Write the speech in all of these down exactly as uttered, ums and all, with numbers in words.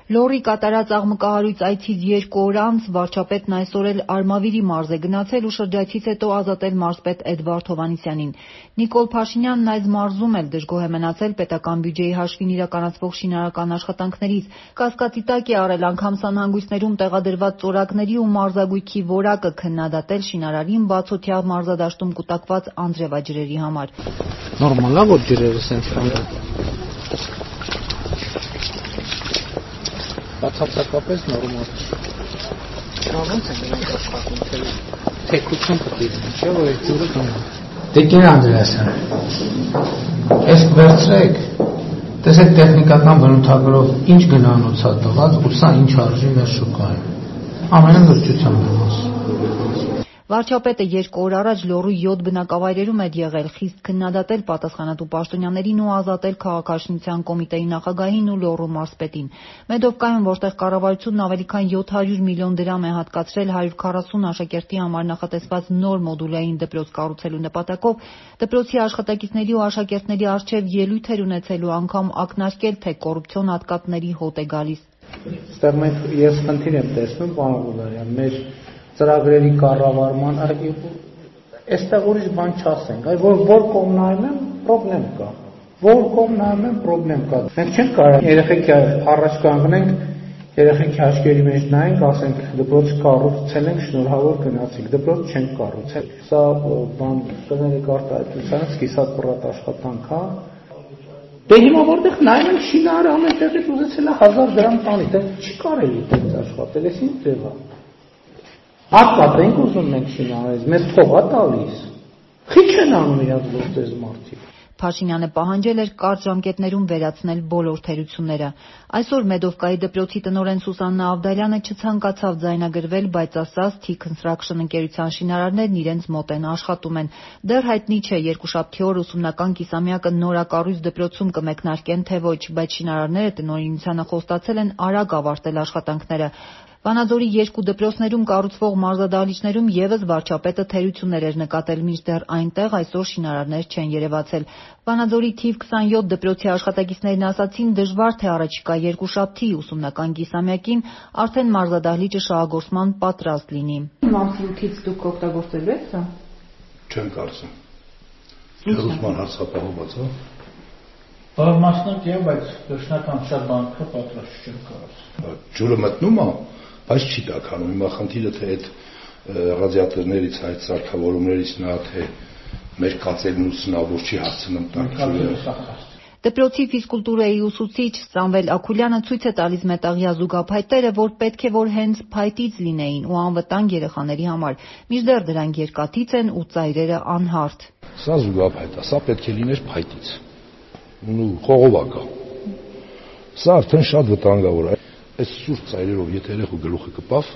Լոռի կատարած աղմկահարույց այցից երկու օր անց վարչապետն այսօր էլ Արմավիրի մարզ է գնացել ու շրջայցից հետո ազատել մարզպետ Էդվարդ Հովհաննիսյանին։ Նիկոլ Փաշինյանն այս մարզում էլ դժգոհ է մնացել պետական բյուջեի հաշվին իրականացվող շինարարական աշխատանքներից։ Կասկածի տակ է արել անգամ սանհանգույցներում տեղադրված ծորակների ու մարզագույքի որակը քննադատել շինարարին բացօթյա մարզադաշտում կուտակված անձրևաջրերի համար։ Նորմալ է, որ ջրերը սենց կան։ Բացարձակապես նորմալ։ Ոնց է դրանք աշխատում, թեկություն պետք է լինի, չէ՞ որ այդ ջուրը կան։ Տիկին Անդրեասյան, ես վերցրեք, տեսեք տեխնիկական բնութագրով ինչ գնանոց է տված ու սա ինչ արժի մեր շուկայում։ Ամենը լրջությամբ եմ ասում։ Վարչապետը երկու օր առաջ Լոռու յոթ բնակավայրերում էր եղել, խիստ քննադատել պատասխանատու պաշտոնյաներին ու ազատել քաղաքաշինության կոմիտեի նախագահին ու Լոռու մարզպետին։ Մեդովկայում, որտեղ կառավարությունն ավելի քան յոթ հարյուր միլիոն դրամ է հատկացրել հարյուր քառասուն աշակերտի համար նախատեսված նոր մոդուլային դպրոց կառուցելու նպատակով, դպրոցի աշխատակիցների ու աշակերտների առջև ելույթ էր ունեցելու, անգամ ակնարկել, թե կոռուպցիոն հատկատների հոտ է գալիս։ Այստեղ մենք ես խնդիր եմ տեսնում, պարոն Ղուլարյան, մեր ծրագրերի կառավարման, այստեղ ուրիշ բան չասենք, այ որ որ կողմ նայում եմ, պրոբլեմ կա, որ կողմ նայում եմ, պրոբլեմ կա։ Մենք չենք կարող երեխեքի առաջ կանգնենք, երեխեքի աչքերի մեջ նայենք, ասենք դպրոց կառուցել ենք, շնորհավոր գնացիք, դպրոց չենք կառուցել։ Սա բան կներեք արտահայտությունից սկսած պրատ աշխատանք է։ Դե հիմա որտեղ նայում ենք շինարարը ամեն տեղից ուզեցել է հազար դրամ տանի, դա չի կարելի դից աշխատել, էս ինչ ձև է։ Արտատ ենք ուզում մենք շինարարից, մեզ փող է տալիս։ Խիչ են անում իրաց գործեր մարդիկ։ Փաշինյանը պահանջել էր կարճ ժամկետներում վերացնել բոլոր թերությունները։ Այսօր Մեդովկայի դպրոցի տնօրեն Սուսաննա Ավդալյանը չցանկացավ ձայնագրվել, բայց ասաց T Construction ընկերության շինարարներն իրենց մոտ են, աշխատում են։ Դեռ հայտնի չէ երկուշաբթի օր ուսումնական կիսամյակը նորակառույց դպրոցում կմեկնարկեն, թե ոչ, բայց շինարարները տնօրինությանը խոստացել են արագ ավարտել աշխատանքները։ Վանաձորի երկու դպրոցներում կառուցվող մարզադահլիճներում ևս վարչապետը թերություններ էր նկատել, մինչդեռ այնտեղ այսօր շինարարներ չեն երևացել։ Վանաձորի թիվ քսանյոթ դպրոցի աշխատակիցներն ասացին, դժվար թե առաջիկա երկուշաբթի ուսումնական կիսամյակին արդեն մարզադահլիճը շահագործման պատրաստ լինի։ Մարզրույթից դուք օգտագործելու եք սա։ Չեմ կարծում։ Հերոսման հարցապահոված է։ Բազմասնակ է, բայց վերջնական շատ բանկը պատրաստ չեմ կարծում։ Ջուրը մտնում է, բայց չի տաքանում։ Հիմա խնդիրը թե այդ ռադիատորներից, այդ սարքավորումներից նա թե մեր կացելն ու սնավոր չի հասցնում տաք։ Դպրոցի ֆիզկուլտուրայի ուսուցիչ Սամվել Աքուլյանը ցույց է տալիս մետաղյա զուգափայտերը, որ պետք է որ հենց փայտից լինեին ու անվտանգ երեխաների համար, մինչդեռ դրանք երկաթից են ու ծայրերը անհարթ։ Սա զուգափայտ է, սա պետք է լիներ փայտից։ Ու խողովակա։ Սա արդեն շատ վտանգավոր է։ Այս սուրճ ծայրերով եթե երեխու գլուխը կպավ,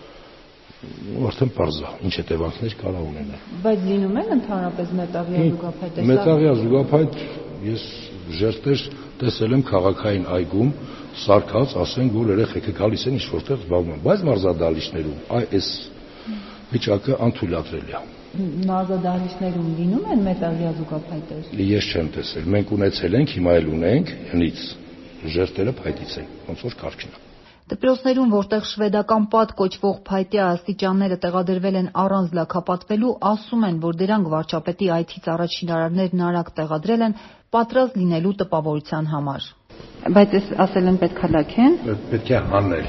արդեն պարզ է, ինչ հետևանքներ կարող ունենա։ Բայց լինում են ընդհանրապես մետաղյա զուգափայտը։ Մետաղյա զուգափայտ ես ժերտեր տեսել եմ քաղաքային այգում, սարքած, ասենք, որ երեխեքը գալիս են ինչ-որտեղ զբաղվում, բայց մարզադահլիճներում այս վիճակը անթույլատրելի է։ Մարզադահլիճներում լինում են մետաղյա զուգափայտեր։ Ես չեմ տեսել։ Մենք ունեցել ենք, հիմա էլ ունենք, հնից ժերտերը փայտից են, ոնց որ կարգին է։ Դպրոցներում, որտեղ շվեդական պատ կոչվող փայտյա աստիճանները տեղադրվել են առանց լաքապատվելու, ասում են, որ դրանք վարչապետի այցից առաջ շինարարներն արագ տեղադրել են պատրաստ լինելու տպավորության համար։ Բայց ես ասել եմ պետք է լաքեն։ Պետք է հանել։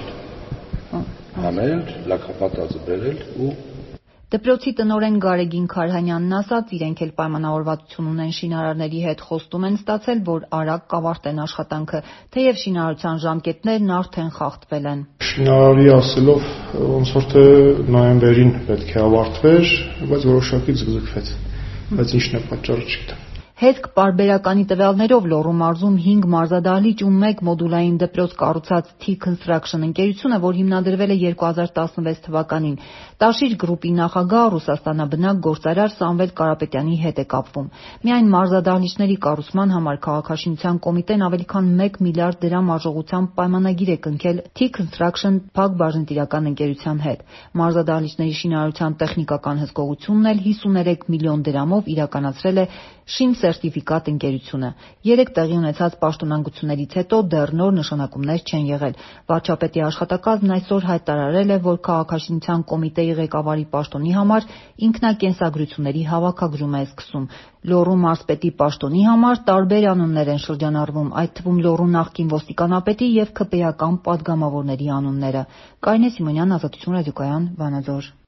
Հանել, լաքապատածը բերել ու Դպրոցի տնօրեն Գարեգին Քարհանյանն ասաց, իրենք էլ պայմանավորվածություն ունեն շինարարների հետ, խոստում են ստացել, որ արագ կավարտեն աշխատանքը, թեև շինարարության ժամկետներն արդեն խախտվել են։ Շինարարի ասելով, ոնց որ թե նոյեմբերին պետք է ավարտվեր, բայց որոշակի ձգձգվեց, բայց ինչն է պատճառը չգիտեմ։ Հետք պարբերականի տվյալներով Լոռու մարզում հինգ մարզադահլիճ ու մեկ մոդուլային դպրոց կառուցած T Construction ընկերությունը, որ հիմնադրվել է երկու հազար տասնվեց թվականին, Տաշիր գրուպի նախագահ Ռուսաստանաբնակ գործարար Սամվել Կարապետյանի հետ է կապվում։ Միայն մարզադահլիճների կառուցման համար քաղաքաշինության կոմիտեն ավելի քան մեկ միլիարդ դրամ արժողությամբ պայմանագիր է կնքել T Construction փակ բաժնետիրական ընկերության հետ։ Մարզադահլիճների շինարարության տեխնիկական հսկողությունն էլ հիսուներեք միլիոն դրամով իրականացրել է Շիմ սերտիֆիկատ ընկերությունը։ Երեք տեղի ունեցած պաշտոնանկություններից հետո դեռ նոր նշանակումներ չեն եղել։ Վարչապետի աշխատակազմն այսօր հայտարարել է, որ քաղաքաշինության կոմիտեի ղեկավարի պաշտոնի համար ինքնակենսագրությունների հավաքագրում է սկսում։ Լոռու մարզպետի պաշտոնի համար տարբեր անուններ են շրջանառվում, այդ թվում Լոռու նախկին ոստիկանապետի և ՔՊԷ-ական պատգամավորների անունները։ Կարինե Սիմոնյան, Ազատություն ռադիոկայան, Վանաձոր։